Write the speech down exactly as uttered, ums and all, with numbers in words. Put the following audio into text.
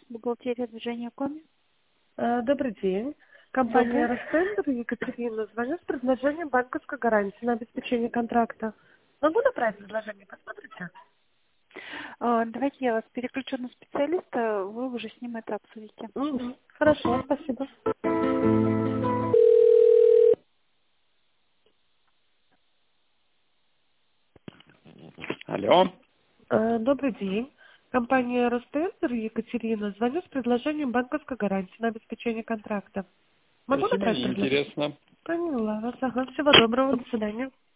Бухгалтерия движения Коми. Э, Добрый день. Компания Добрый. Ростендер, Екатерина. Звоню с предложением банковской гарантии на обеспечение контракта. Могу направить предложение? Посмотрите. А, Давайте я вас переключу на специалиста, вы уже с ним это обсудите. Мгм. Хорошо, спасибо. Алло, Э, Добрый день. Компания Ростендер, Екатерина. Звоню с предложением банковской гарантии на обеспечение контракта. Могу спасибо, направить предложение? неинтересно. Поняла вас. Ага. Всего доброго. До свидания.